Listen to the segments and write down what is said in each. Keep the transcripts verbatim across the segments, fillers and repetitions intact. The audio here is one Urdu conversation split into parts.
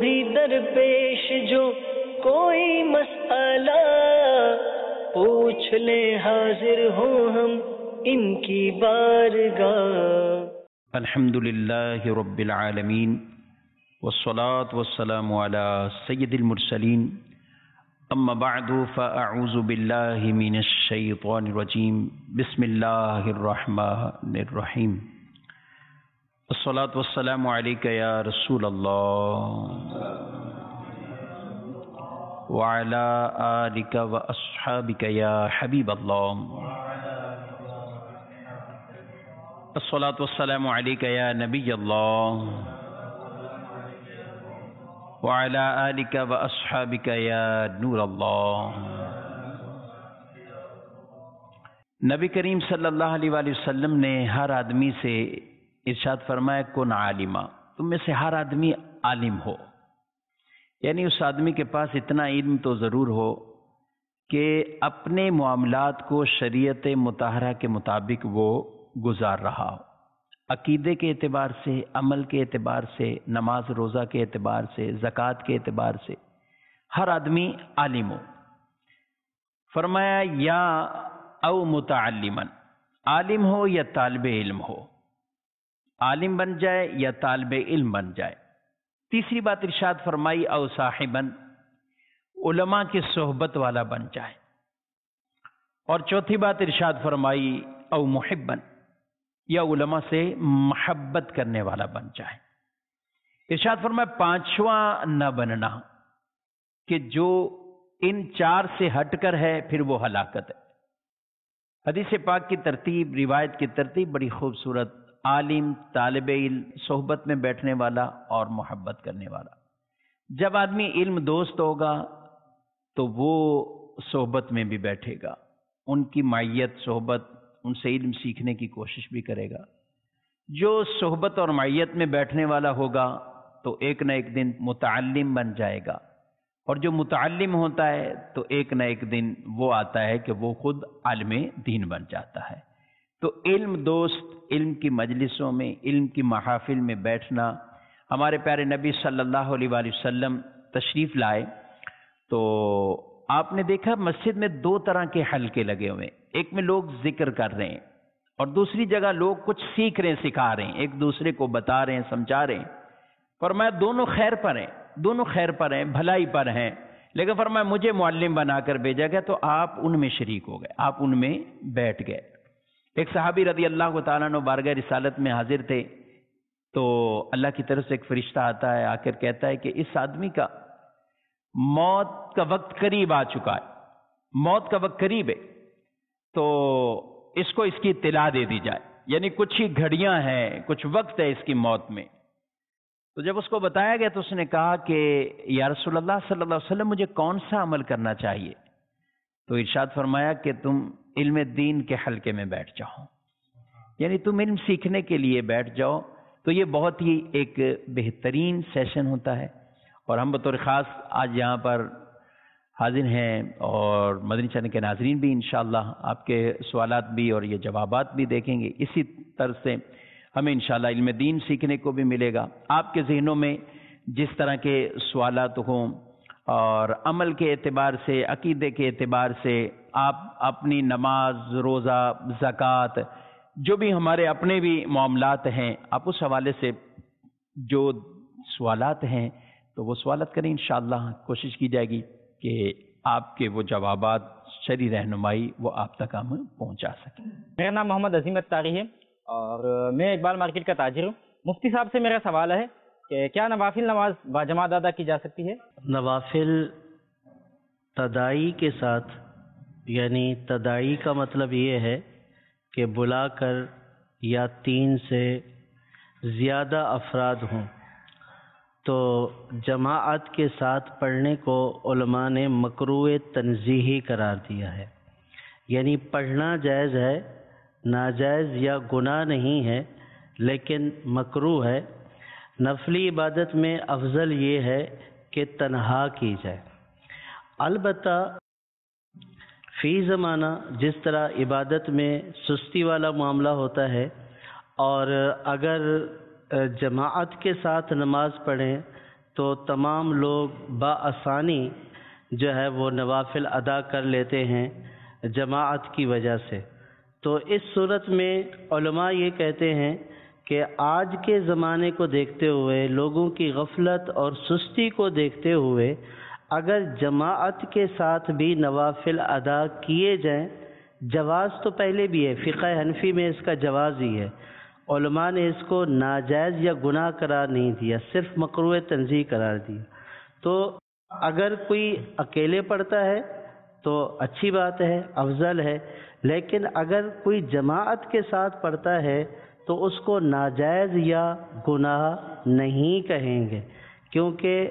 بھی درپیش جو کوئی مسئلہ پوچھ لے حاضر ہوں ہم ان کی بارگاہ۔ الحمد للہ رب العالمین والصلاة والسلام على سید المرسلین، اما بعد فاعوذ باللہ من الشیطان الرجیم، بسم اللہ الرحمن الرحیم۔ الصلاة والسلام علیک یا رسول اللہ وعلى آلک واصحابک یا حبیب اللہ۔ الصلاة والسلام علیک یا نبی اللہ وعلى آلک واصحابک یا نور اللہ۔ نبی کریم صلی اللہ علیہ وآلہ وسلم نے ہر آدمی سے ارشاد فرمایا کن عالما، تم میں سے ہر آدمی عالم ہو، یعنی اس آدمی کے پاس اتنا علم تو ضرور ہو کہ اپنے معاملات کو شریعت مطہرہ کے مطابق وہ گزار رہا ہو، عقیدے کے اعتبار سے، عمل کے اعتبار سے، نماز روزہ کے اعتبار سے، زکوٰۃ کے اعتبار سے ہر آدمی عالم ہو۔ فرمایا یا او متعلما، عالم ہو یا طالب علم ہو، عالم بن جائے یا طالب علم بن جائے۔ تیسری بات ارشاد فرمائی او صاحبا، علماء کی صحبت والا بن جائے۔ اور چوتھی بات ارشاد فرمائی او محبا، یا علماء سے محبت کرنے والا بن جائے۔ ارشاد فرمایا پانچواں نہ بننا کہ جو ان چار سے ہٹ کر ہے پھر وہ ہلاکت ہے۔ حدیث پاک کی ترتیب، روایت کی ترتیب بڑی خوبصورت، عالم، طالب علم، صحبت میں بیٹھنے والا اور محبت کرنے والا۔ جب آدمی علم دوست ہوگا تو وہ صحبت میں بھی بیٹھے گا، ان کی معیت، صحبت، ان سے علم سیکھنے کی کوشش بھی کرے گا۔ جو صحبت اور معیت میں بیٹھنے والا ہوگا تو ایک نہ ایک دن متعلم بن جائے گا، اور جو متعلم ہوتا ہے تو ایک نہ ایک دن وہ آتا ہے کہ وہ خود عالم دین بن جاتا ہے۔ تو علم دوست، علم کی مجلسوں میں، علم کی محافل میں بیٹھنا، ہمارے پیارے نبی صلی اللہ علیہ وآلہ وسلم تشریف لائے تو آپ نے دیکھا مسجد میں دو طرح کے حلقے لگے ہوئے، ایک میں لوگ ذکر کر رہے ہیں اور دوسری جگہ لوگ کچھ سیکھ رہے ہیں، سکھا رہے ہیں، ایک دوسرے کو بتا رہے ہیں، سمجھا رہے ہیں۔ فرمایا دونوں خیر پر ہیں، دونوں خیر پر ہیں، بھلائی پر ہیں، لیکن فرمایا مجھے معلم بنا کر بھیجا گیا تو آپ ان میں شریک ہو گئے، آپ ان میں بیٹھ گئے۔ ایک صحابی رضی اللہ تعالیٰ عنہ بارگاہ رسالت میں حاضر تھے تو اللہ کی طرف سے ایک فرشتہ آتا ہے، آ کر کہتا ہے کہ اس آدمی کا موت کا وقت قریب آ چکا ہے، موت کا وقت قریب ہے، تو اس کو اس کی اطلاع دے دی جائے، یعنی کچھ ہی گھڑیاں ہیں، کچھ وقت ہے اس کی موت میں۔ تو جب اس کو بتایا گیا تو اس نے کہا کہ یا رسول اللہ صلی اللہ علیہ وسلم مجھے کون سا عمل کرنا چاہیے؟ تو ارشاد فرمایا کہ تم علم دین کے حلقے میں بیٹھ جاؤ، یعنی تم علم سیکھنے کے لیے بیٹھ جاؤ۔ تو یہ بہت ہی ایک بہترین سیشن ہوتا ہے، اور ہم بطور خاص آج یہاں پر حاضر ہیں اور مدنی چینل کے ناظرین بھی انشاءاللہ آپ کے سوالات بھی اور یہ جوابات بھی دیکھیں گے۔ اسی طرح سے ہمیں انشاءاللہ علم دین سیکھنے کو بھی ملے گا۔ آپ کے ذہنوں میں جس طرح کے سوالات ہوں اور عمل کے اعتبار سے، عقیدے کے اعتبار سے، آپ اپنی نماز، روزہ، زکوٰۃ، جو بھی ہمارے اپنے بھی معاملات ہیں، آپ اس حوالے سے جو سوالات ہیں تو وہ سوالات کریں، انشاءاللہ کوشش کی جائے گی کہ آپ کے وہ جوابات، شرعی رہنمائی وہ آپ تک ہم پہنچا سکیں۔ میرا نام محمد عظیم اتاری ہے اور میں اقبال مارکیٹ کا تاجر ہوں۔ مفتی صاحب سے میرا سوال ہے کہ کیا نوافل نماز باجماعت ادا کی جا سکتی ہے؟ نوافل تداعی کے ساتھ، یعنی تداعی کا مطلب یہ ہے کہ بلا کر یا تین سے زیادہ افراد ہوں تو جماعت کے ساتھ پڑھنے کو علماء نے مکروہ تنزیہی قرار دیا ہے، یعنی پڑھنا جائز ہے، ناجائز یا گناہ نہیں ہے لیکن مکروہ ہے۔ نفلی عبادت میں افضل یہ ہے کہ تنہا کی جائے۔ البتہ فی زمانہ جس طرح عبادت میں سستی والا معاملہ ہوتا ہے اور اگر جماعت کے ساتھ نماز پڑھیں تو تمام لوگ بآسانی جو ہے وہ نوافل ادا کر لیتے ہیں جماعت کی وجہ سے۔ تو اس صورت میں علماء یہ کہتے ہیں کہ آج کے زمانے کو دیکھتے ہوئے، لوگوں کی غفلت اور سستی کو دیکھتے ہوئے، اگر جماعت کے ساتھ بھی نوافل ادا کیے جائیں، جواز تو پہلے بھی ہے، فقہ حنفی میں اس کا جواز ہی ہے، علماء نے اس کو ناجائز یا گناہ قرار نہیں دیا، صرف مکروہ تنزیہ قرار دیا۔ تو اگر کوئی اکیلے پڑھتا ہے تو اچھی بات ہے، افضل ہے، لیکن اگر کوئی جماعت کے ساتھ پڑھتا ہے تو اس کو ناجائز یا گناہ نہیں کہیں گے، کیونکہ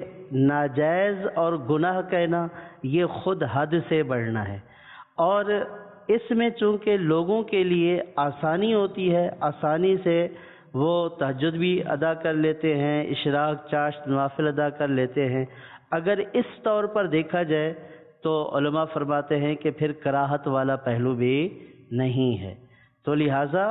ناجائز اور گناہ کہنا یہ خود حد سے بڑھنا ہے۔ اور اس میں چونکہ لوگوں کے لیے آسانی ہوتی ہے، آسانی سے وہ تہجد بھی ادا کر لیتے ہیں، اشراق، چاشت، نوافل ادا کر لیتے ہیں، اگر اس طور پر دیکھا جائے تو علماء فرماتے ہیں کہ پھر کراہت والا پہلو بھی نہیں ہے۔ تو لہٰذا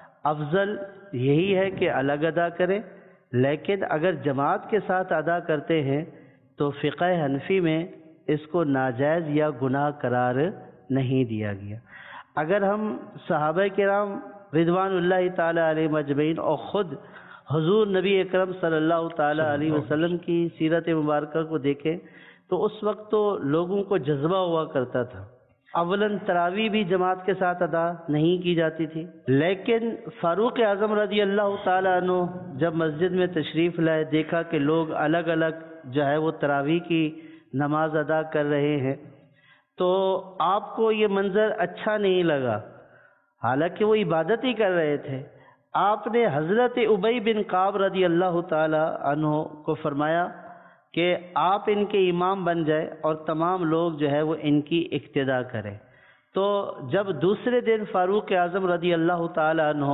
افضل یہی ہے کہ الگ ادا کریں، لیکن اگر جماعت کے ساتھ ادا کرتے ہیں تو فقہ حنفی میں اس کو ناجائز یا گناہ قرار نہیں دیا گیا۔ اگر ہم صحابہ کرام رضوان اللہ تعالی علیہم اجمعین اور خود حضور نبی اکرم صلی اللہ تعالی علیہ وسلم کی سیرت مبارکہ کو دیکھیں تو اس وقت تو لوگوں کو جذبہ ہوا کرتا تھا۔ اولاً تراویح بھی جماعت کے ساتھ ادا نہیں کی جاتی تھی، لیکن فاروق اعظم رضی اللہ تعالی عنہ جب مسجد میں تشریف لائے، دیکھا کہ لوگ الگ الگ جو ہے وہ تراویح کی نماز ادا کر رہے ہیں، تو آپ کو یہ منظر اچھا نہیں لگا، حالانکہ وہ عبادت ہی کر رہے تھے۔ آپ نے حضرت ابی بن کعب رضی اللہ تعالی عنہ کو فرمایا کہ آپ ان کے امام بن جائے اور تمام لوگ جو ہے وہ ان کی اقتداء کریں۔ تو جب دوسرے دن فاروق اعظم رضی اللہ تعالی عنہ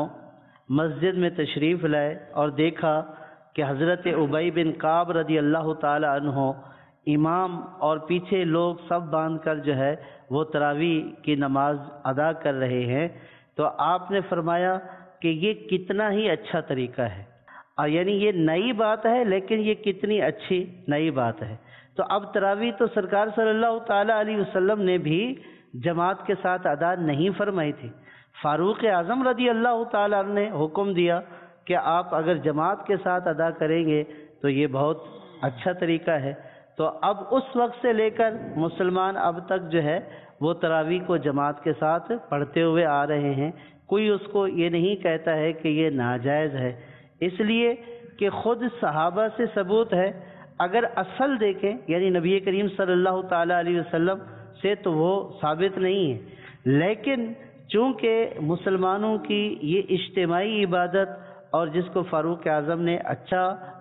مسجد میں تشریف لائے اور دیکھا کہ حضرت ابی بن کعب رضی اللہ تعالی عنہ امام اور پیچھے لوگ سب باندھ کر جو ہے وہ تراویح کی نماز ادا کر رہے ہیں، تو آپ نے فرمایا کہ یہ کتنا ہی اچھا طریقہ ہے، یعنی یہ نئی بات ہے لیکن یہ کتنی اچھی نئی بات ہے۔ تو اب تراویح تو سرکار صلی اللہ تعالی علیہ وسلم نے بھی جماعت کے ساتھ ادا نہیں فرمائی تھی، فاروق اعظم رضی اللہ تعالی عنہ نے حکم دیا کہ آپ اگر جماعت کے ساتھ ادا کریں گے تو یہ بہت اچھا طریقہ ہے۔ تو اب اس وقت سے لے کر مسلمان اب تک جو ہے وہ تراویح کو جماعت کے ساتھ پڑھتے ہوئے آ رہے ہیں، کوئی اس کو یہ نہیں کہتا ہے کہ یہ ناجائز ہے، اس لیے کہ خود صحابہ سے ثبوت ہے۔ اگر اصل دیکھیں یعنی نبی کریم صلی اللہ تعالی علیہ وسلم سے تو وہ ثابت نہیں ہے، لیکن چونکہ مسلمانوں کی یہ اجتماعی عبادت اور جس کو فاروق اعظم نے اچھا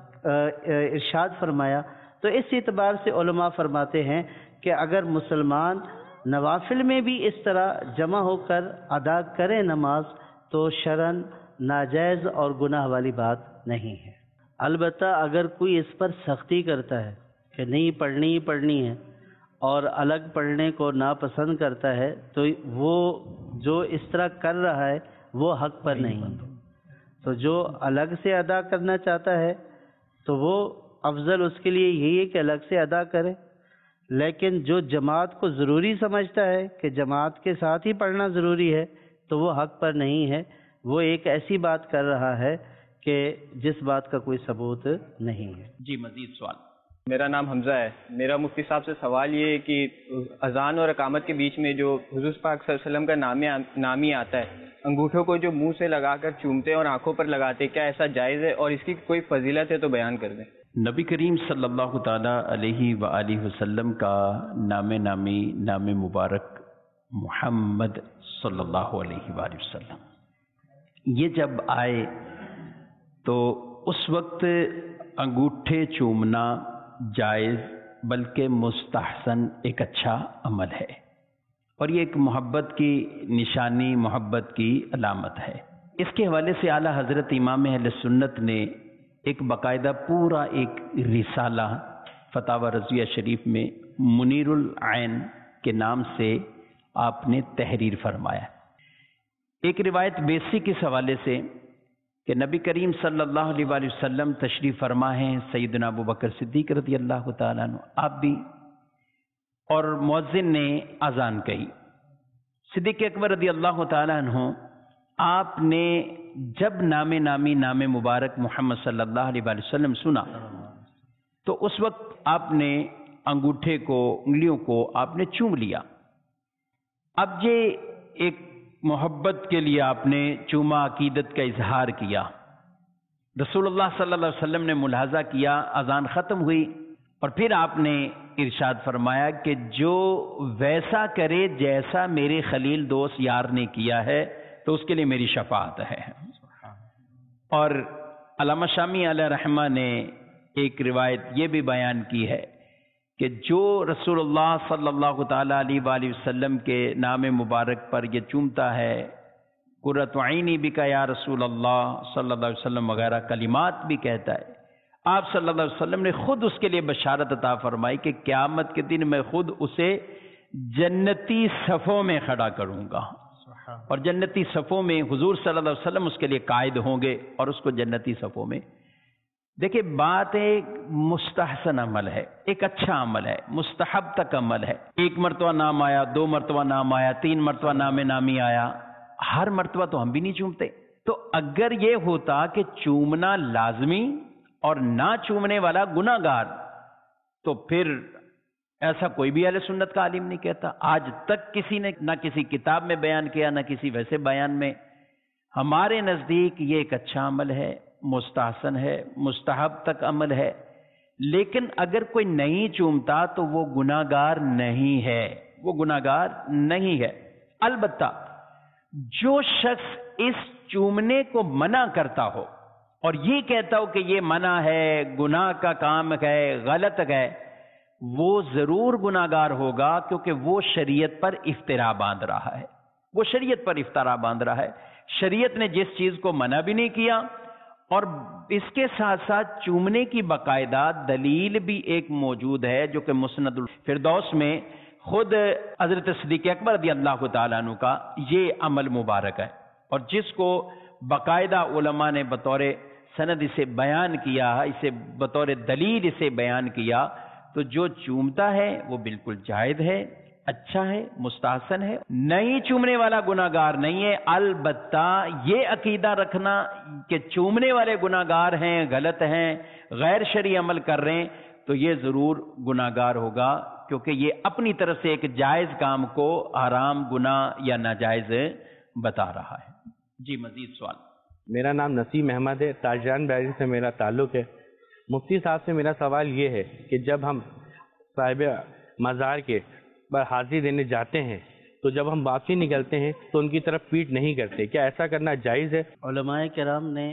ارشاد فرمایا، تو اس اعتبار سے علماء فرماتے ہیں کہ اگر مسلمان نوافل میں بھی اس طرح جمع ہو کر ادا کریں نماز تو شرعاً ناجائز اور گناہ والی بات نہیں ہے۔ البتہ اگر کوئی اس پر سختی کرتا ہے کہ نہیں پڑھنی ہی پڑھنی ہے اور الگ پڑھنے کو ناپسند کرتا ہے تو وہ جو اس طرح کر رہا ہے وہ حق پر نہیں۔ تو جو الگ سے ادا کرنا چاہتا ہے تو وہ افضل اس کے لیے یہی ہے کہ الگ سے ادا کرے، لیکن جو جماعت کو ضروری سمجھتا ہے کہ جماعت کے ساتھ ہی پڑھنا ضروری ہے تو وہ حق پر نہیں ہے، وہ ایک ایسی بات کر رہا ہے کہ جس بات کا کوئی ثبوت نہیں ہے۔ جی مزید سوال۔ میرا نام حمزہ ہے۔ میرا مفتی صاحب سے سوال یہ ہے کہ اذان اور اقامت کے بیچ میں جو حضور پاک صلی اللہ علیہ وسلم کا نام نام ہی آتا ہے، انگوٹھوں کو جو منہ سے لگا کر چومتے اور آنکھوں پر لگاتے، کیا ایسا جائز ہے اور اس کی کوئی فضیلت ہے تو بیان کر دیں۔ نبی کریم صلی اللہ تعالی علیہ وآلہ وسلم کا نام نامی نام مبارک محمد صلی اللہ علیہ وآلہ وسلم یہ جب آئے تو اس وقت انگوٹھے چومنا جائز بلکہ مستحسن ایک اچھا عمل ہے، اور یہ ایک محبت کی نشانی، محبت کی علامت ہے۔ اس کے حوالے سے اعلیٰ حضرت امام اہل سنت نے ایک باقاعدہ پورا ایک رسالہ فتاوی رضویہ شریف میں منیر العین کے نام سے آپ نے تحریر فرمایا۔ ایک روایت بیسی کے حوالے سے کہ نبی کریم صلی اللہ علیہ وآلہ وسلم تشریف فرما ہیں، سیدنا ابو بکر صدیق رضی اللہ تعالیٰ عنہ آپ بھی، اور مؤذن نے اذان کہی۔ صدیق اکبر رضی اللہ تعالیٰ عنہ آپ نے جب نام نامی نام مبارک محمد صلی اللہ علیہ وآلہ وسلم سنا تو اس وقت آپ نے انگوٹھے کو، انگلیوں کو آپ نے چوم لیا۔ اب یہ ایک محبت کے لیے آپ نے چوما، عقیدت کا اظہار کیا۔ رسول اللہ صلی اللہ علیہ وسلم نے ملاحظہ کیا، اذان ختم ہوئی اور پھر آپ نے ارشاد فرمایا کہ جو ویسا کرے جیسا میرے خلیل دوست یار نے کیا ہے تو اس کے لیے میری شفاعت ہے۔ اور علامہ شامی علیہ رحمہ نے ایک روایت یہ بھی بیان کی ہے کہ جو رسول اللہ صلی اللہ تعالیٰ علیہ وآلہ وسلم کے نام مبارک پر یہ چومتا ہے، قرۃ عینی بک یا رسول اللہ صلی اللہ علیہ وسلم وغیرہ کلمات بھی کہتا ہے، آپ صلی اللہ علیہ وسلم نے خود اس کے لیے بشارت عطا فرمائی کہ قیامت کے دن میں خود اسے جنتی صفوں میں کھڑا کروں گا، اور جنتی صفوں میں حضور صلی اللہ علیہ وسلم اس کے لیے قائد ہوں گے اور اس کو جنتی صفوں میں۔ دیکھیں بات ایک مستحسن عمل ہے، ایک اچھا عمل ہے، مستحب تک عمل ہے۔ ایک مرتبہ نام آیا، دو مرتبہ نام آیا، تین مرتبہ نام نامی آیا، ہر مرتبہ تو ہم بھی نہیں چومتے۔ تو اگر یہ ہوتا کہ چومنا لازمی اور نہ چومنے والا گناہ گار، تو پھر ایسا کوئی بھی اہل سنت کا عالم نہیں کہتا۔ آج تک کسی نے نہ کسی کتاب میں بیان کیا نہ کسی ویسے بیان میں۔ ہمارے نزدیک یہ ایک اچھا عمل ہے، مستحسن ہے، مستحب تک عمل ہے، لیکن اگر کوئی نہیں چومتا تو وہ گناہ گار نہیں ہے، وہ گناہ گار نہیں ہے۔ البتہ جو شخص اس چومنے کو منع کرتا ہو اور یہ کہتا ہو کہ یہ منع ہے، گناہ کا کام ہے، غلط ہے، وہ ضرور گناہ گار ہوگا، کیونکہ وہ شریعت پر افترا باندھ رہا ہے، وہ شریعت پر افترا باندھ رہا ہے۔ شریعت نے جس چیز کو منع بھی نہیں کیا، اور اس کے ساتھ ساتھ چومنے کی باقاعدہ دلیل بھی ایک موجود ہے، جو کہ مسند الفردوس میں خود حضرت صدیق اکبر رضی اللہ تعالیٰ عنہ کا یہ عمل مبارک ہے، اور جس کو باقاعدہ علماء نے بطور سند اسے بیان کیا، اسے بطور دلیل اسے بیان کیا، تو جو چومتا ہے وہ بالکل جائز ہے، اچھا ہے، مستحسن ہے، نہیں چومنے والا گناہ گار نہیں ہے۔ البتہ یہ عقیدہ رکھنا کہ چومنے والے گناہ گار ہیں، غلط ہیں، غیر شرعی عمل کر رہے ہیں، تو یہ ضرور گناہ گار ہوگا، کیونکہ یہ اپنی طرف سے ایک جائز کام کو حرام، گناہ یا ناجائز بتا رہا ہے۔ جی مزید سوال؟ میرا نام نسیم احمد ہے، تاجران بیرین سے میرا تعلق ہے۔ مفتی صاحب سے میرا سوال یہ ہے کہ جب ہم صاحب مزار کے پر حاضری دینے جاتے ہیں تو جب ہم واپسی نکلتے ہیں تو ان کی طرف پیٹ نہیں کرتے، کیا ایسا کرنا جائز ہے؟ علماء کرام نے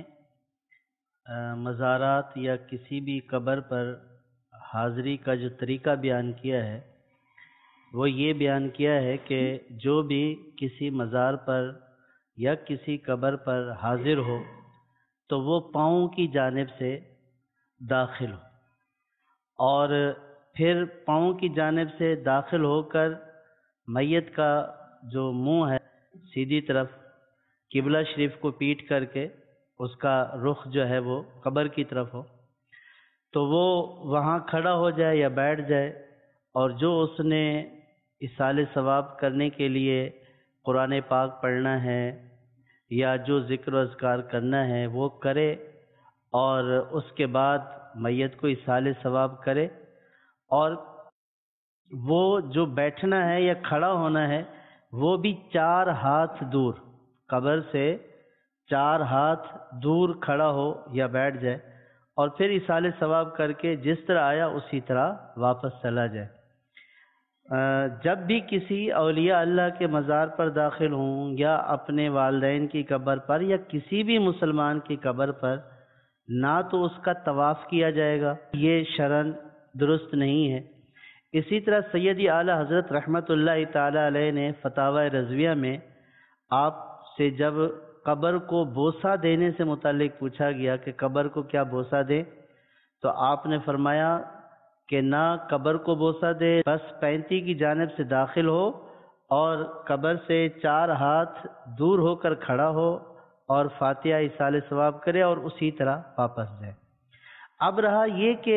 مزارات یا کسی بھی قبر پر حاضری کا جو طریقہ بیان کیا ہے وہ یہ بیان کیا ہے کہ جو بھی کسی مزار پر یا کسی قبر پر حاضر ہو تو وہ پاؤں کی جانب سے داخل ہو، اور پھر پاؤں کی جانب سے داخل ہو کر میت کا جو منہ ہے سیدھی طرف قبلہ شریف کو پیٹ کر کے اس کا رخ جو ہے وہ قبر کی طرف ہو، تو وہ وہاں کھڑا ہو جائے یا بیٹھ جائے، اور جو اس نے اصال ثواب کرنے کے لیے قرآن پاک پڑھنا ہے یا جو ذکر و اذکار کرنا ہے وہ کرے، اور اس کے بعد میت کو اصال ثواب کرے، اور وہ جو بیٹھنا ہے یا کھڑا ہونا ہے وہ بھی چار ہاتھ دور، قبر سے چار ہاتھ دور کھڑا ہو یا بیٹھ جائے، اور پھر اصال ثواب کر کے جس طرح آیا اسی طرح واپس چلا جائے۔ جب بھی کسی اولیاء اللہ کے مزار پر داخل ہوں یا اپنے والدین کی قبر پر یا کسی بھی مسلمان کی قبر پر، نہ تو اس کا طواف کیا جائے گا، یہ شرعاً درست نہیں ہے۔ اسی طرح سیدی اعلیٰ حضرت رحمۃ اللہ تعالی علیہ نے فتاوی رضویہ میں آپ سے جب قبر کو بوسہ دینے سے متعلق پوچھا گیا کہ قبر کو کیا بوسہ دیں، تو آپ نے فرمایا کہ نہ قبر کو بوسہ دے، بس پینتی کی جانب سے داخل ہو اور قبر سے چار ہاتھ دور ہو کر کھڑا ہو اور فاتحہ ایصال ثواب کرے اور اسی طرح واپس جائے۔ اب رہا یہ کہ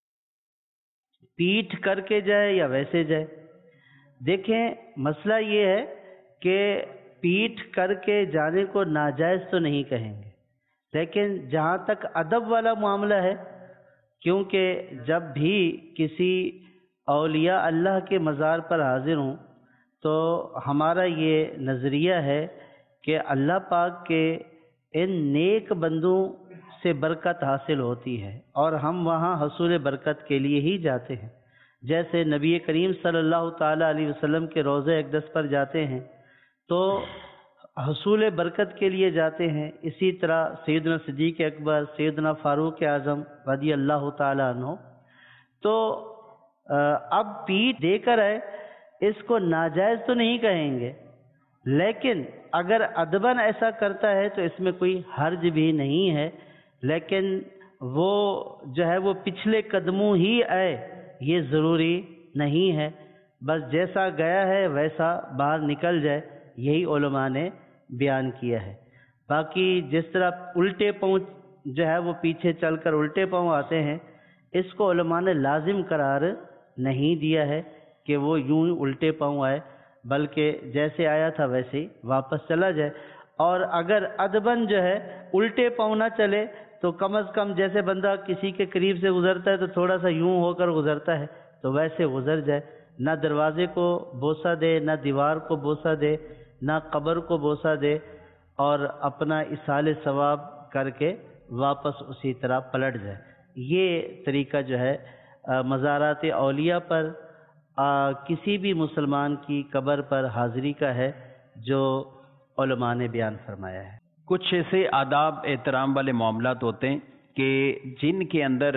پیٹھ کر کے جائے یا ویسے جائے، دیکھیں مسئلہ یہ ہے کہ پیٹھ کر کے جانے کو ناجائز تو نہیں کہیں گے، لیکن جہاں تک ادب والا معاملہ ہے، کیونکہ جب بھی کسی اولیاء اللہ کے مزار پر حاضر ہوں تو ہمارا یہ نظریہ ہے کہ اللہ پاک کے ان نیک بندوں سے برکت حاصل ہوتی ہے اور ہم وہاں حصول برکت کے لیے ہی جاتے ہیں۔ جیسے نبی کریم صلی اللہ تعالیٰ علیہ وسلم کے روضہ اقدس پر جاتے ہیں تو حصول برکت کے لیے جاتے ہیں، اسی طرح سیدنا صدیق اکبر، سیدنا فاروق اعظم رضی اللہ تعالیٰ عنہ، تو اب پیٹھ دے کر ہے اس کو ناجائز تو نہیں کہیں گے، لیکن اگر ادباً ایسا کرتا ہے تو اس میں کوئی حرج بھی نہیں ہے، لیکن وہ جو ہے وہ پچھلے قدموں ہی آئے یہ ضروری نہیں ہے، بس جیسا گیا ہے ویسا باہر نکل جائے، یہی علماء نے بیان کیا ہے۔ باقی جس طرح الٹے پاؤں جو ہے وہ پیچھے چل کر الٹے پاؤں آتے ہیں، اس کو علماء نے لازم قرار نہیں دیا ہے کہ وہ یوں ہی الٹے پاؤں آئے، بلکہ جیسے آیا تھا ویسے ہی واپس چلا جائے۔ اور اگر ادباً جو ہے الٹے پاؤں نہ چلے تو کم از کم جیسے بندہ کسی کے قریب سے گزرتا ہے تو تھوڑا سا یوں ہو کر گزرتا ہے تو ویسے گزر جائے، نہ دروازے کو بوسہ دے، نہ دیوار کو بوسہ دے، نہ قبر کو بوسہ دے، اور اپنا ایصال ثواب کر کے واپس اسی طرح پلٹ جائے۔ یہ طریقہ جو ہے مزارات اولیاء پر کسی بھی مسلمان کی قبر پر حاضری کا ہے جو علماء نے بیان فرمایا ہے۔ کچھ ایسے آداب احترام والے معاملات ہوتے ہیں کہ جن کے اندر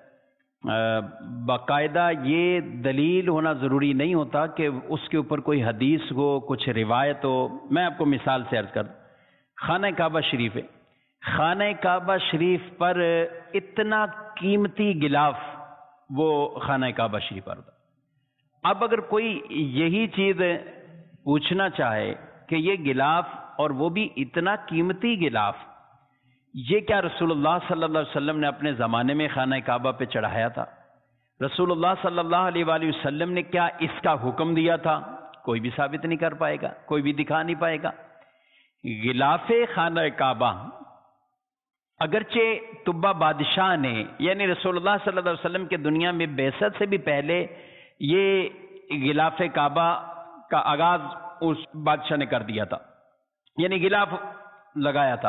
باقاعدہ یہ دلیل ہونا ضروری نہیں ہوتا کہ اس کے اوپر کوئی حدیث ہو، کچھ روایت ہو۔ میں آپ کو مثال سے عرض کر دوں، خانہ کعبہ شریف ہے، خانہ کعبہ شریف پر اتنا قیمتی غلاف وہ خانہ کعبہ شریف پر ہوتا۔ اب اگر کوئی یہی چیز پوچھنا چاہے کہ یہ غلاف، اور وہ بھی اتنا قیمتی غلاف، یہ کیا رسول اللہ صلی اللہ علیہ وسلم نے اپنے زمانے میں خانہ کعبہ پہ چڑھایا تھا؟ رسول اللہ صلی اللہ علیہ وآلہ وسلم نے کیا اس کا حکم دیا تھا؟ کوئی بھی ثابت نہیں کر پائے گا، کوئی بھی دکھا نہیں پائے گا۔ غلاف خانہ کعبہ اگرچہ طبہ بادشاہ نے، یعنی رسول اللہ صلی اللہ علیہ وسلم کے دنیا میں بعثت سے بھی پہلے یہ غلاف کعبہ کا آغاز اس بادشاہ نے کر دیا تھا، یعنی غلاف لگایا تھا۔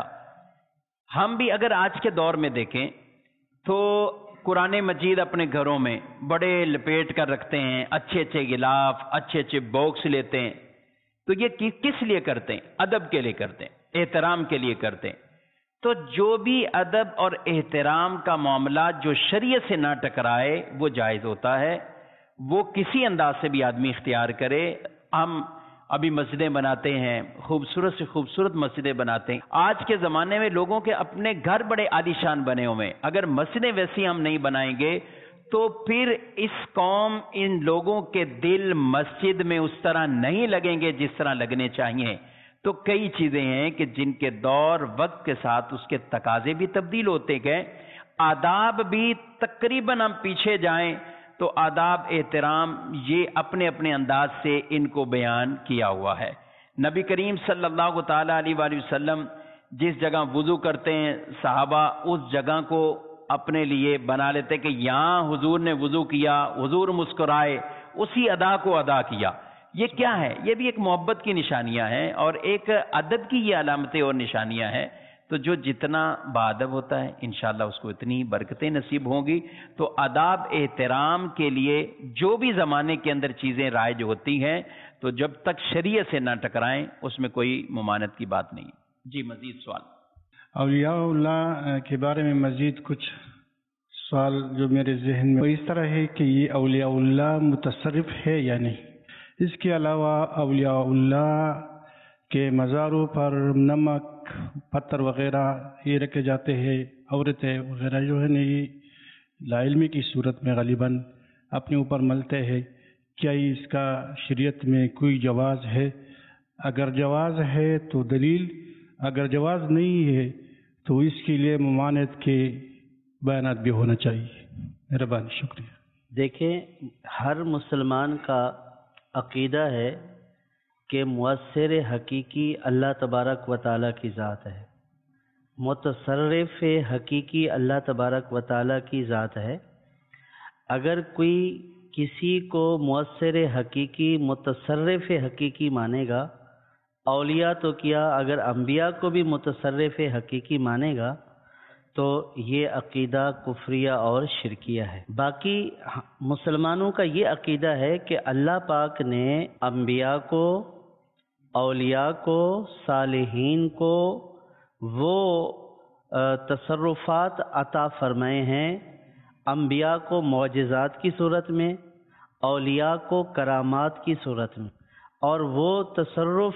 ہم بھی اگر آج کے دور میں دیکھیں تو قرآن مجید اپنے گھروں میں بڑے لپیٹ کر رکھتے ہیں، اچھے اچھے غلاف، اچھے اچھے باکس لیتے ہیں، تو یہ کس لیے کرتے ہیں؟ ادب کے لیے کرتے ہیں، احترام کے لیے کرتے ہیں۔ تو جو بھی ادب اور احترام کا معاملہ جو شریعت سے نہ ٹکرائے وہ جائز ہوتا ہے، وہ کسی انداز سے بھی آدمی اختیار کرے۔ ہم ابھی مسجدیں بناتے ہیں، خوبصورت سے خوبصورت مسجدیں بناتے ہیں۔ آج کے زمانے میں لوگوں کے اپنے گھر بڑے عالیشان بنے ہوئے ہیں، اگر مسجدیں ویسی ہم نہیں بنائیں گے تو پھر اس قوم، ان لوگوں کے دل مسجد میں اس طرح نہیں لگیں گے جس طرح لگنے چاہیے۔ تو کئی چیزیں ہیں کہ جن کے دور وقت کے ساتھ اس کے تقاضے بھی تبدیل ہوتے گئے، آداب بھی تقریباً ہم پیچھے جائیں تو آداب احترام یہ اپنے اپنے انداز سے ان کو بیان کیا ہوا ہے۔ نبی کریم صلی اللہ تعالیٰ علیہ وآلہ وسلم جس جگہ وضو کرتے ہیں، صحابہ اس جگہ کو اپنے لیے بنا لیتے کہ یہاں حضور نے وضو کیا، حضور مسکرائے، اسی ادا کو ادا کیا۔ یہ کیا ہے؟ یہ بھی ایک محبت کی نشانیاں ہیں اور ایک ادب کی یہ علامتیں اور نشانیاں ہیں۔ تو جو جتنا بادب ہوتا ہے انشاءاللہ اس کو اتنی برکتیں نصیب ہوں گی۔ تو آداب احترام کے لیے جو بھی زمانے کے اندر چیزیں رائج ہوتی ہیں تو جب تک شریعت سے نہ ٹکرائیں اس میں کوئی ممانعت کی بات نہیں۔ جی مزید سوال؟ اولیاء اللہ کے بارے میں مزید کچھ سوال جو میرے ذہن میں اس طرح ہے کہ یہ اولیاء اللہ متصرف ہے یا نہیں؟ اس کے علاوہ اولیاء اللہ کے مزاروں پر نمک، پتھر وغیرہ یہ رکھے جاتے ہیں، عورتیں وغیرہ جو ہے نا یہ لا علمی کی صورت میں غالباً اپنے اوپر ملتے ہیں، کیا اس کا شریعت میں کوئی جواز ہے؟ اگر جواز ہے تو دلیل، اگر جواز نہیں ہے تو اس کے لیے ممانعت کے بیانات بھی ہونا چاہیے. مہربانی، شکریہ. دیکھیں، ہر مسلمان کا عقیدہ ہے کہ مؤثر حقیقی اللہ تبارک و تعالیٰ کی ذات ہے، متصرف حقیقی اللہ تبارک و تعالیٰ کی ذات ہے. اگر کوئی کسی کو مؤثر حقیقی متصرف حقیقی مانے گا، اولیاء تو کیا اگر انبیاء کو بھی متصرف حقیقی مانے گا تو یہ عقیدہ کفریہ اور شرکیہ ہے. باقی مسلمانوں کا یہ عقیدہ ہے کہ اللہ پاک نے انبیاء کو، اولیاء کو، صالحین کو وہ تصرفات عطا فرمائے ہیں، انبیاء کو معجزات کی صورت میں، اولیاء کو کرامات کی صورت میں. اور وہ تصرف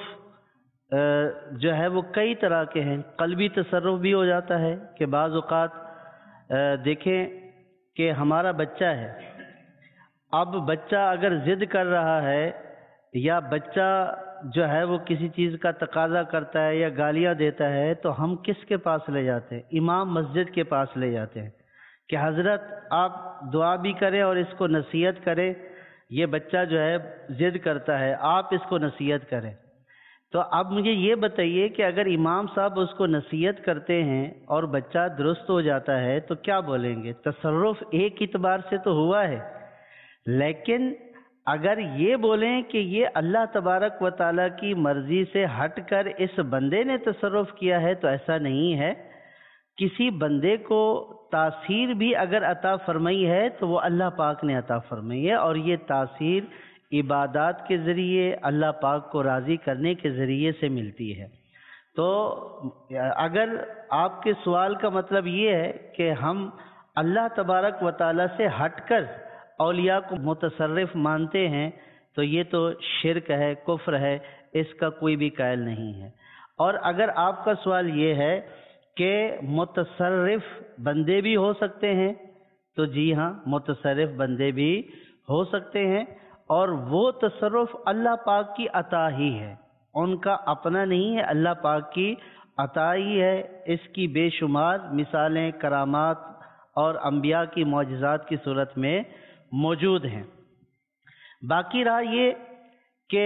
جو ہے وہ کئی طرح کے ہیں. قلبی تصرف بھی ہو جاتا ہے کہ بعض اوقات دیکھیں کہ ہمارا بچہ ہے، اب بچہ اگر ضد کر رہا ہے یا بچہ جو ہے وہ کسی چیز کا تقاضا کرتا ہے یا گالیاں دیتا ہے تو ہم کس کے پاس لے جاتے ہیں؟ امام مسجد کے پاس لے جاتے ہیں کہ حضرت آپ دعا بھی کریں اور اس کو نصیحت کریں، یہ بچہ جو ہے ضد کرتا ہے، آپ اس کو نصیحت کریں. تو اب مجھے یہ بتائیے کہ اگر امام صاحب اس کو نصیحت کرتے ہیں اور بچہ درست ہو جاتا ہے تو کیا بولیں گے؟ تصرف ایک اعتبار سے تو ہوا ہے، لیکن اگر یہ بولیں کہ یہ اللہ تبارک و تعالیٰ کی مرضی سے ہٹ کر اس بندے نے تصرف کیا ہے تو ایسا نہیں ہے. کسی بندے کو تاثیر بھی اگر عطا فرمائی ہے تو وہ اللہ پاک نے عطا فرمائی ہے، اور یہ تاثیر عبادات کے ذریعے اللہ پاک کو راضی کرنے کے ذریعے سے ملتی ہے. تو اگر آپ کے سوال کا مطلب یہ ہے کہ ہم اللہ تبارک و تعالیٰ سے ہٹ کر اولیاء کو متصرف مانتے ہیں تو یہ تو شرک ہے، کفر ہے، اس کا کوئی بھی قائل نہیں ہے. اور اگر آپ کا سوال یہ ہے کہ متصرف بندے بھی ہو سکتے ہیں تو جی ہاں، متصرف بندے بھی ہو سکتے ہیں، اور وہ تصرف اللہ پاک کی عطا ہی ہے، ان کا اپنا نہیں ہے، اللہ پاک کی عطا ہی ہے. اس کی بے شمار مثالیں کرامات اور انبیاء کی معجزات کی صورت میں موجود ہیں. باقی رہا یہ کہ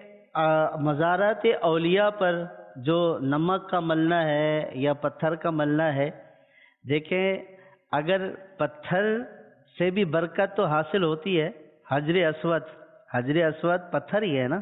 مزارات اولیاء پر جو نمک کا ملنا ہے یا پتھر کا ملنا ہے، دیکھیں اگر پتھر سے بھی برکت تو حاصل ہوتی ہے، حجر اسود حجر اسود پتھر ہی ہے نا،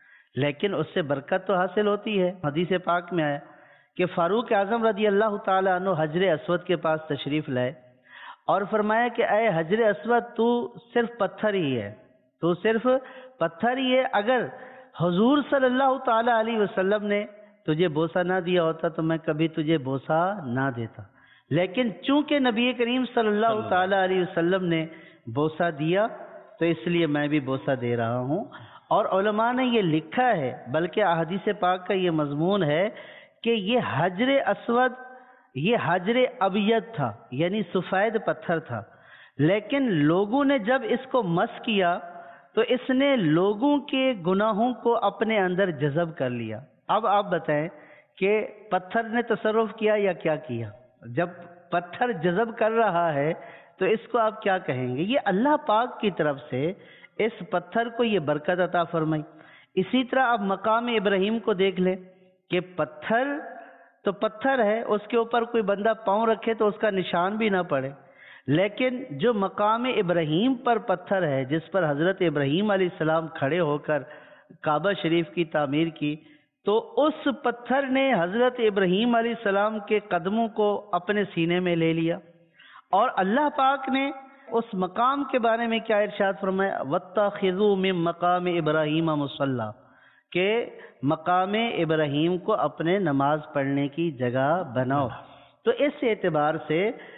لیکن اس سے برکت تو حاصل ہوتی ہے. حدیث پاک میں آیا کہ فاروق اعظم رضی اللہ تعالیٰ عنہ حجر اسود کے پاس تشریف لائے اور فرمایا کہ اے حجر اسود تو صرف پتھر ہی ہے، تو صرف پتھر ہی ہے. اگر حضور صلی اللہ تعالیٰ علیہ وسلم نے تجھے بوسہ نہ دیا ہوتا تو میں کبھی تجھے بوسہ نہ دیتا، لیکن چونکہ نبی کریم صلی اللہ تعالیٰ علیہ وسلم نے بوسہ دیا تو اس لیے میں بھی بوسہ دے رہا ہوں. اور علماء نے یہ لکھا ہے، بلکہ احادیث پاک کا یہ مضمون ہے کہ یہ حجر اسود یہ حجر ابیض تھا، یعنی سفید پتھر تھا، لیکن لوگوں نے جب اس کو مس کیا تو اس نے لوگوں کے گناہوں کو اپنے اندر جذب کر لیا. اب آپ بتائیں کہ پتھر نے تصرف کیا یا کیا کیا؟ جب پتھر جذب کر رہا ہے تو اس کو آپ کیا کہیں گے؟ یہ اللہ پاک کی طرف سے اس پتھر کو یہ برکت عطا فرمائی. اسی طرح آپ مقام ابراہیم کو دیکھ لیں کہ پتھر تو پتھر ہے، اس کے اوپر کوئی بندہ پاؤں رکھے تو اس کا نشان بھی نہ پڑے، لیکن جو مقام ابراہیم پر پتھر ہے جس پر حضرت ابراہیم علیہ السلام کھڑے ہو کر کعبہ شریف کی تعمیر کی، تو اس پتھر نے حضرت ابراہیم علیہ السلام کے قدموں کو اپنے سینے میں لے لیا. اور اللہ پاک نے اس مقام کے بارے میں کیا ارشاد فرمایا؟ وَاتَّخِذُوا مِن مَّقَامِ إِبْرَاهِيمَ مُصَلًّى، کہ مقام ابراہیم کو اپنے نماز پڑھنے کی جگہ بناؤ. تو اس اعتبار سے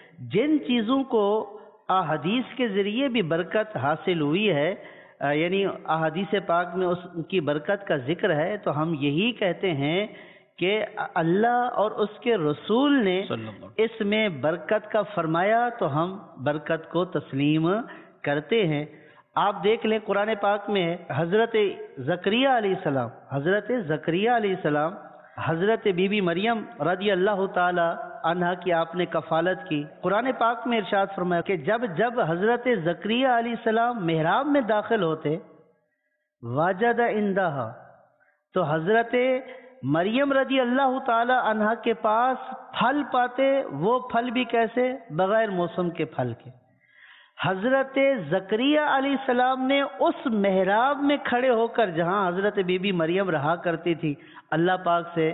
جن چیزوں کو احادیث کے ذریعے بھی برکت حاصل ہوئی ہے، یعنی احادیث پاک میں اس کی برکت کا ذکر ہے، تو ہم یہی کہتے ہیں کہ اللہ اور اس کے رسول نے اس میں برکت کا فرمایا تو ہم برکت کو تسلیم کرتے ہیں. آپ دیکھ لیں قرآن پاک میں حضرت زکریا علیہ السلام حضرت زکریا علیہ السلام حضرت بی بی مریم رضی اللہ تعالی عنہا کی آپ نے کفالت کی. قرآن پاک میں ارشاد فرمایا کہ جب جب حضرت زکریہ علیہ السلام محراب میں داخل ہوتے واجد عندہا، تو حضرت مریم رضی اللہ تعالی عنہا کے پاس پھل پاتے. وہ پھل بھی کیسے؟ بغیر موسم کے پھل کے. حضرت زکریہ علیہ السلام نے اس محراب میں کھڑے ہو کر جہاں حضرت بی بی مریم رہا کرتی تھی اللہ پاک سے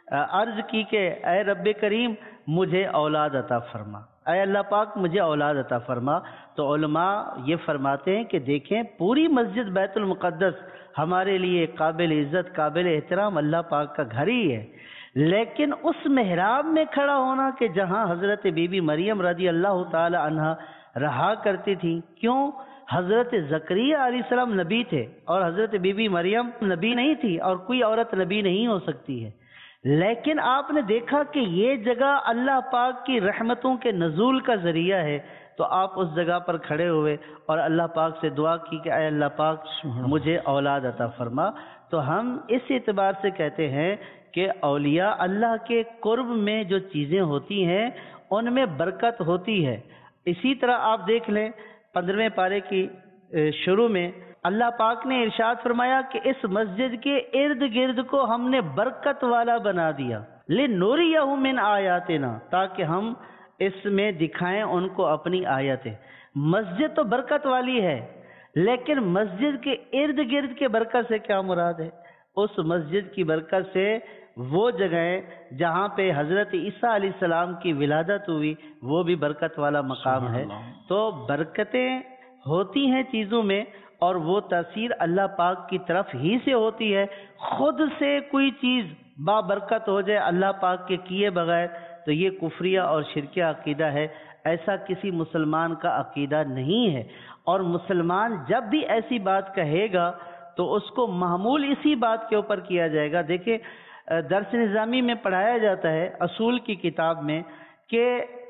عرض کی کہ اے رب کریم مجھے اولاد عطا فرما، اے اللہ پاک مجھے اولاد عطا فرما. تو علماء یہ فرماتے ہیں کہ دیکھیں پوری مسجد بیت المقدس ہمارے لیے قابل عزت قابل احترام اللہ پاک کا گھر ہی ہے، لیکن اس محراب میں کھڑا ہونا کہ جہاں حضرت بی بی مریم رضی اللہ تعالی عنہا رہا کرتی تھی. کیوں؟ حضرت زکریہ علیہ السلام نبی تھے اور حضرت بی بی مریم نبی نہیں تھی، اور کوئی عورت نبی نہیں ہو سکتی ہے. لیکن آپ نے دیکھا کہ یہ جگہ اللہ پاک کی رحمتوں کے نزول کا ذریعہ ہے، تو آپ اس جگہ پر کھڑے ہوئے اور اللہ پاک سے دعا کی کہ اے اللہ پاک مجھے اولاد عطا فرما. تو ہم اس اعتبار سے کہتے ہیں کہ اولیاء اللہ کے قرب میں جو چیزیں ہوتی ہیں ان میں برکت ہوتی ہے. اسی طرح آپ دیکھ لیں پندرہویں پارے کی شروع میں اللہ پاک نے ارشاد فرمایا کہ اس مسجد کے ارد گرد کو ہم نے برکت والا بنا دیا لِنُرِيَهُ مِنْ آیاتنا، تاکہ ہم اس میں دکھائیں ان کو اپنی آیتیں. مسجد تو برکت والی ہے، لیکن مسجد کے ارد گرد کے برکت سے کیا مراد ہے؟ اس مسجد کی برکت سے وہ جگہیں جہاں پہ حضرت عیسیٰ علیہ السلام کی ولادت ہوئی وہ بھی برکت والا مقام ہے. تو برکتیں ہوتی ہیں چیزوں میں، اور وہ تاثیر اللہ پاک کی طرف ہی سے ہوتی ہے. خود سے کوئی چیز بابرکت ہو جائے اللہ پاک کے کیے بغیر تو یہ کفریہ اور شرکیہ عقیدہ ہے. ایسا کسی مسلمان کا عقیدہ نہیں ہے، اور مسلمان جب بھی ایسی بات کہے گا تو اس کو محمول اسی بات کے اوپر کیا جائے گا. دیکھیں درس نظامی میں پڑھایا جاتا ہے اصول کی کتاب میں کہ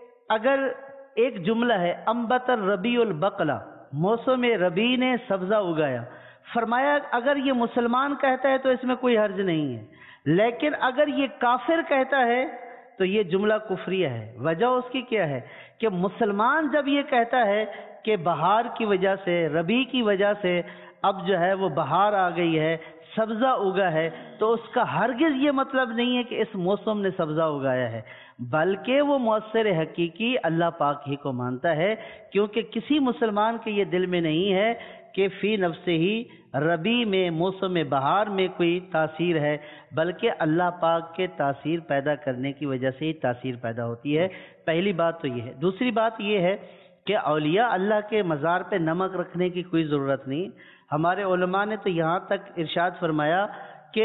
اگر ایک جملہ ہے انبت الربیع البقلہ، موسم ربیع نے سبزہ اگایا، فرمایا اگر یہ مسلمان کہتا ہے تو اس میں کوئی حرج نہیں ہے، لیکن اگر یہ کافر کہتا ہے تو یہ جملہ کفریہ ہے. وجہ اس کی کیا ہے کہ مسلمان جب یہ کہتا ہے کہ بہار کی وجہ سے ربیع کی وجہ سے اب جو ہے وہ بہار آ گئی ہے، سبزہ اگا ہے، تو اس کا ہرگز یہ مطلب نہیں ہے کہ اس موسم نے سبزہ اگایا ہے، بلکہ وہ مؤثر حقیقی اللہ پاک ہی کو مانتا ہے. کیونکہ کسی مسلمان کے یہ دل میں نہیں ہے کہ فی نفس ہی ربیع میں موسم بہار میں کوئی تاثیر ہے، بلکہ اللہ پاک کے تاثیر پیدا کرنے کی وجہ سے ہی تاثیر پیدا ہوتی ہے. پہلی بات تو یہ ہے. دوسری بات یہ ہے کہ اولیاء اللہ کے مزار پہ نمک رکھنے کی کوئی ضرورت نہیں. ہمارے علماء نے تو یہاں تک ارشاد فرمایا کہ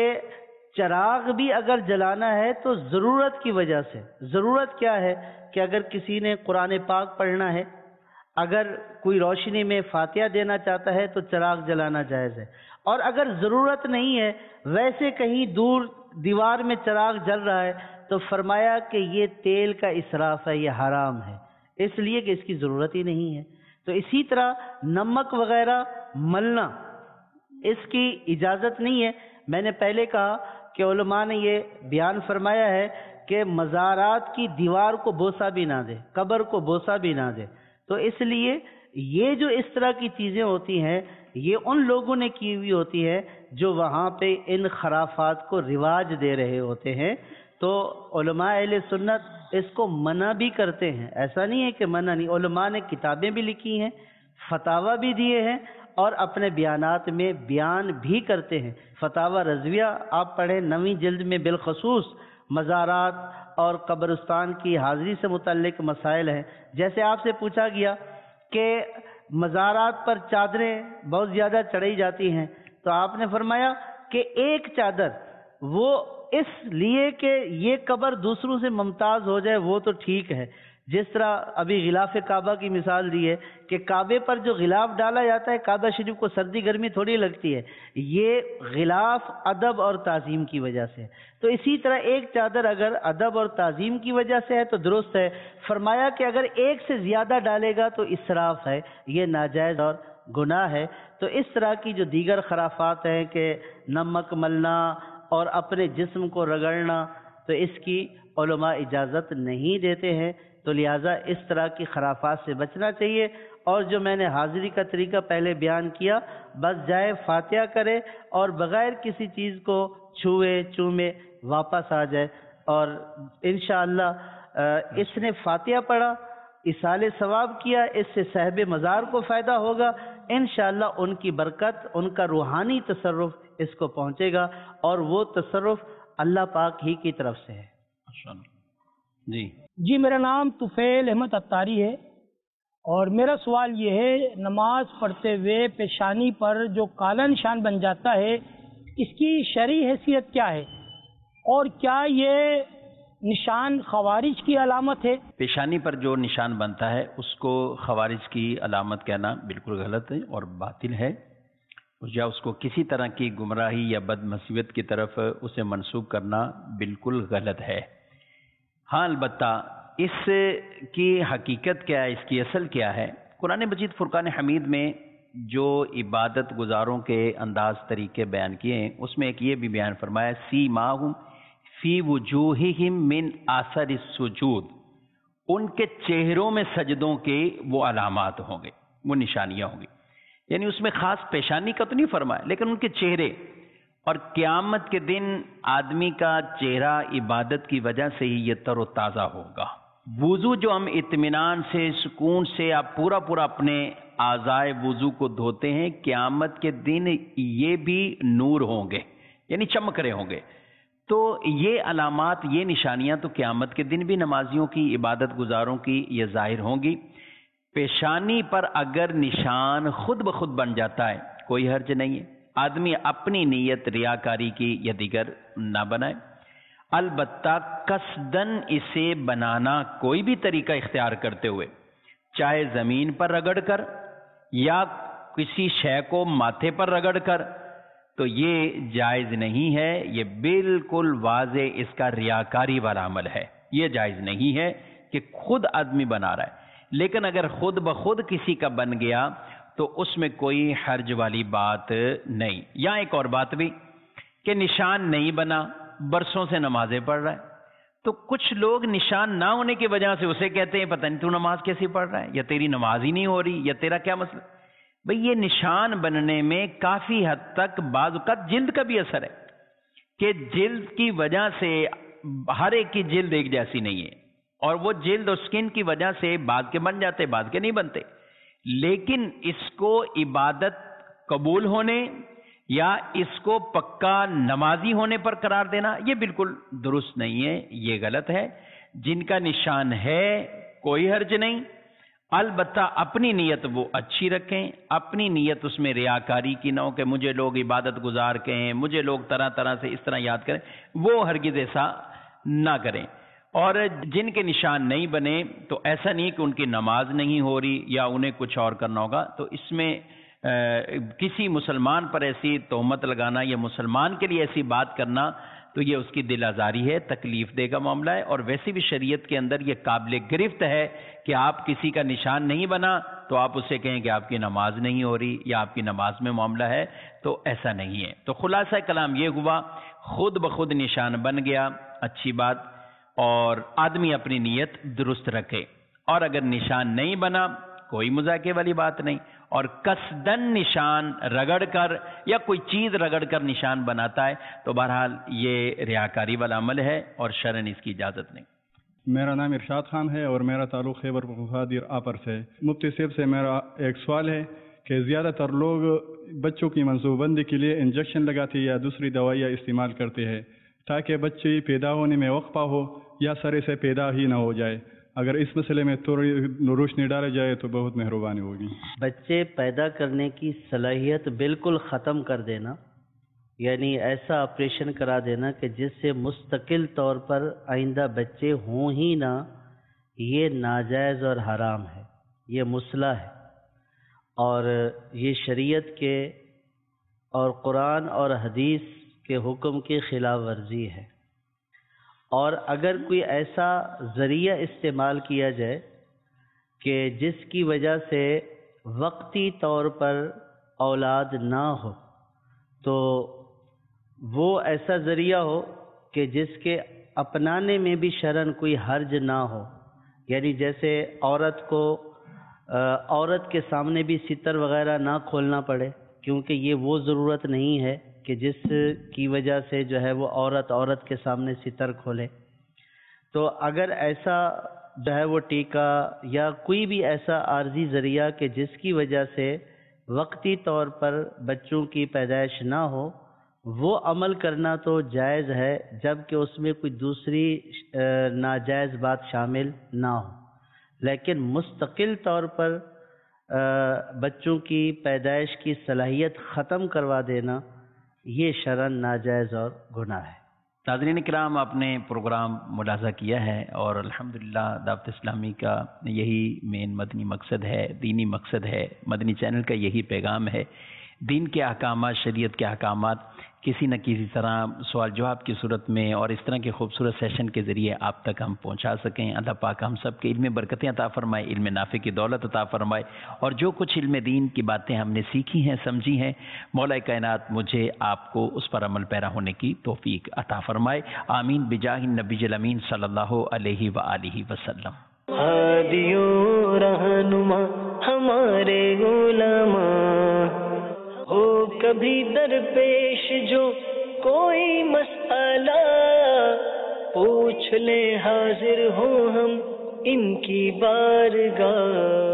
چراغ بھی اگر جلانا ہے تو ضرورت کی وجہ سے. ضرورت کیا ہے کہ اگر کسی نے قرآن پاک پڑھنا ہے، اگر کوئی روشنی میں فاتحہ دینا چاہتا ہے تو چراغ جلانا جائز ہے. اور اگر ضرورت نہیں ہے، ویسے کہیں دور دیوار میں چراغ جل رہا ہے، تو فرمایا کہ یہ تیل کا اسراف ہے، یہ حرام ہے، اس لیے کہ اس کی ضرورت ہی نہیں ہے. تو اسی طرح نمک وغیرہ ملنا اس کی اجازت نہیں ہے. میں نے پہلے کہا کہ علماء نے یہ بیان فرمایا ہے کہ مزارات کی دیوار کو بوسہ بھی نہ دے، قبر کو بوسہ بھی نہ دے. تو اس لیے یہ جو اس طرح کی چیزیں ہوتی ہیں یہ ان لوگوں نے کی ہوئی ہوتی ہے جو وہاں پہ ان خرافات کو رواج دے رہے ہوتے ہیں. تو علماء اہل سنت اس کو منع بھی کرتے ہیں، ایسا نہیں ہے کہ منع نہیں. علماء نے کتابیں بھی لکھی ہیں، فتاوی بھی دیے ہیں، اور اپنے بیانات میں بیان بھی کرتے ہیں. فتاوی رضویہ آپ پڑھیں، نویں جلد میں بالخصوص مزارات اور قبرستان کی حاضری سے متعلق مسائل ہیں. جیسے آپ سے پوچھا گیا کہ مزارات پر چادریں بہت زیادہ چڑھائی جاتی ہیں، تو آپ نے فرمایا کہ ایک چادر وہ اس لیے کہ یہ قبر دوسروں سے ممتاز ہو جائے وہ تو ٹھیک ہے. جس طرح ابھی غلاف کعبہ کی مثال دی ہے کہ کعبے پر جو غلاف ڈالا جاتا ہے کعبہ شریف کو سردی گرمی تھوڑی لگتی ہے، یہ غلاف ادب اور تعظیم کی وجہ سے. تو اسی طرح ایک چادر اگر ادب اور تعظیم کی وجہ سے ہے تو درست ہے. فرمایا کہ اگر ایک سے زیادہ ڈالے گا تو اسراف ہے، یہ ناجائز اور گناہ ہے. تو اس طرح کی جو دیگر خرافات ہیں کہ نمک ملنا اور اپنے جسم کو رگڑنا، تو اس کی علماء اجازت نہیں دیتے ہیں، تو لہٰذا اس طرح کی خرافات سے بچنا چاہیے۔ اور جو میں نے حاضری کا طریقہ پہلے بیان کیا، بس جائے فاتحہ کرے اور بغیر کسی چیز کو چھوئے چومے واپس آ جائے، اور انشاءاللہ اس نے فاتحہ پڑھا، اصال ثواب کیا، اس سے صاحب مزار کو فائدہ ہوگا، انشاءاللہ ان کی برکت، ان کا روحانی تصرف اس کو پہنچے گا، اور وہ تصرف اللہ پاک ہی کی طرف سے ہے۔ جی جی میرا نام طفیل احمد اتاری ہے، اور میرا سوال یہ ہے، نماز پڑھتے ہوئے پیشانی پر جو کالا نشان بن جاتا ہے، اس کی شرعی حیثیت کیا ہے، اور کیا یہ نشان خوارج کی علامت ہے؟ پیشانی پر جو نشان بنتا ہے اس کو خوارج کی علامت کہنا بالکل غلط ہے اور باطل ہے، یا اس کو کسی طرح کی گمراہی یا بد مصیبت کی طرف اسے منسوب کرنا بالکل غلط ہے۔ ہاں البتہ اس کی حقیقت کیا ہے، اس کی اصل کیا ہے؟ قرآن مجید فرقان حمید میں جو عبادت گزاروں کے انداز طریقے بیان کیے ہیں، اس میں ایک یہ بھی بیان فرمایا، سیماہم فی وجوہہم من اثر السجود، ان کے چہروں میں سجدوں کے وہ علامات ہوں گے، وہ نشانیاں ہوں گی، یعنی اس میں خاص پیشانی کا تو نہیں فرمایا، لیکن ان کے چہرے، اور قیامت کے دن آدمی کا چہرہ عبادت کی وجہ سے ہی یہ تر و تازہ ہوگا۔ وضو جو ہم اطمینان سے، سکون سے آپ پورا پورا اپنے اعضائے وضو کو دھوتے ہیں، قیامت کے دن یہ بھی نور ہوں گے، یعنی چمک رہے ہوں گے۔ تو یہ علامات، یہ نشانیاں تو قیامت کے دن بھی نمازیوں کی، عبادت گزاروں کی یہ ظاہر ہوں گی۔ پیشانی پر اگر نشان خود بخود بن جاتا ہے کوئی حرج نہیں ہے، آدمی اپنی نیت ریاکاری کی یا دیگر نہ بنائے، البتہ قصدن اسے بنانا کوئی بھی طریقہ اختیار کرتے ہوئے، چاہے زمین پر رگڑ کر یا کسی شے کو ماتھے پر رگڑ کر، تو یہ جائز نہیں ہے، یہ بالکل واضح اس کا ریاکاری والا عمل ہے، یہ جائز نہیں ہے کہ خود آدمی بنا رہا ہے۔ لیکن اگر خود بخود کسی کا بن گیا تو اس میں کوئی حرج والی بات نہیں۔ یہاں ایک اور بات بھی کہ نشان نہیں بنا، برسوں سے نمازیں پڑھ رہا ہے، تو کچھ لوگ نشان نہ ہونے کی وجہ سے اسے کہتے ہیں پتہ نہیں تو نماز کیسی پڑھ رہا ہے، یا تیری نماز ہی نہیں ہو رہی، یا تیرا کیا مسئلہ۔ بھئی یہ نشان بننے میں کافی حد تک بعض اوقات جلد کا بھی اثر ہے، کہ جلد کی وجہ سے ہر ایک کی جلد ایک جیسی نہیں ہے، اور وہ جلد اور سکن کی وجہ سے بعض کے بن جاتے، بعض کے نہیں بنتے، لیکن اس کو عبادت قبول ہونے یا اس کو پکا نمازی ہونے پر قرار دینا یہ بالکل درست نہیں ہے، یہ غلط ہے۔ جن کا نشان ہے کوئی حرج نہیں، البتہ اپنی نیت وہ اچھی رکھیں، اپنی نیت اس میں ریاکاری کی نہ ہو کہ مجھے لوگ عبادت گزار کہیں، مجھے لوگ طرح طرح سے اس طرح یاد کریں، وہ ہرگز ایسا نہ کریں۔ اور جن کے نشان نہیں بنے تو ایسا نہیں کہ ان کی نماز نہیں ہو رہی یا انہیں کچھ اور کرنا ہوگا، تو اس میں کسی مسلمان پر ایسی تہمت لگانا یا مسلمان کے لیے ایسی بات کرنا تو یہ اس کی دل آزاری ہے، تکلیف دے گا معاملہ ہے، اور ویسے بھی شریعت کے اندر یہ قابل گرفت ہے کہ آپ کسی کا نشان نہیں بنا تو آپ اسے کہیں کہ آپ کی نماز نہیں ہو رہی یا آپ کی نماز میں معاملہ ہے، تو ایسا نہیں ہے۔ تو خلاصہ کلام یہ ہوا، خود بخود نشان بن گیا اچھی بات، اور آدمی اپنی نیت درست رکھے، اور اگر نشان نہیں بنا کوئی مذاکرے والی بات نہیں، اور قصدن نشان رگڑ کر یا کوئی چیز رگڑ کر نشان بناتا ہے تو بہرحال یہ ریاکاری والا عمل ہے اور شرعاً اس کی اجازت نہیں۔ میرا نام ارشاد خان ہے اور میرا تعلق خیبر پختونخوا آپر سے۔ مفتی صاحب سے میرا ایک سوال ہے کہ زیادہ تر لوگ بچوں کی منصوبہ بندی کے لیے انجیکشن لگاتے یا دوسری دوائیاں استعمال کرتے ہیں تاکہ بچے پیدا ہونے میں وقفہ ہو یا سرے سے پیدا ہی نہ ہو جائے، اگر اس مسئلے میں تھوڑی روشنی ڈالے جائے تو بہت مہربانی ہوگی۔ بچے پیدا کرنے کی صلاحیت بالکل ختم کر دینا، یعنی ایسا آپریشن کرا دینا کہ جس سے مستقل طور پر آئندہ بچے ہوں ہی نہ، یہ ناجائز اور حرام ہے، یہ مسئلہ ہے، اور یہ شریعت کے اور قرآن اور حدیث کے حکم کی خلاف ورزی ہے۔ اور اگر کوئی ایسا ذریعہ استعمال کیا جائے کہ جس کی وجہ سے وقتی طور پر اولاد نہ ہو، تو وہ ایسا ذریعہ ہو کہ جس کے اپنانے میں بھی شرعاً کوئی حرج نہ ہو. یعنی جیسے عورت کو عورت کے سامنے بھی ستر وغیرہ نہ کھولنا پڑے، کیونکہ یہ وہ ضرورت نہیں ہے کہ جس کی وجہ سے جو ہے وہ عورت عورت کے سامنے ستر کھولے. تو اگر ایسا جو ہے وہ ٹیکا یا کوئی بھی ایسا عارضی ذریعہ کہ جس کی وجہ سے وقتی طور پر بچوں کی پیدائش نہ ہو، وہ عمل کرنا تو جائز ہے، جبکہ اس میں کوئی دوسری ناجائز بات شامل نہ ہو. لیکن مستقل طور پر بچوں کی پیدائش کی صلاحیت ختم کروا دینا یہ شرعاً ناجائز اور گناہ ہے. ناظرین کرام، آپ نے پروگرام ملاحظہ کیا ہے اور الحمدللہ دعوت اسلامی کا یہی مین مدنی مقصد ہے، دینی مقصد ہے. مدنی چینل کا یہی پیغام ہے، دین کے احکامات، شریعت کے احکامات کسی نہ کسی طرح سوال جواب کی صورت میں اور اس طرح کے خوبصورت سیشن کے ذریعے آپ تک ہم پہنچا سکیں. اللہ پاک ہم سب کے علم برکتیں عطا فرمائے، علم نافع کی دولت عطا فرمائے، اور جو کچھ علم دین کی باتیں ہم نے سیکھی ہیں، سمجھی ہیں، مولا کائنات مجھے آپ کو اس پر عمل پیرا ہونے کی توفیق عطا فرمائے. آمین بجاہ النبی الامین صلی اللہ علیہ وآلہ وسلم. ہادیوں رہنما ہمارے علماء ہو کبھی درپیش جو کوئی مسئلہ پوچھ لیں، حاضر ہوں ہم ان کی بارگاہ.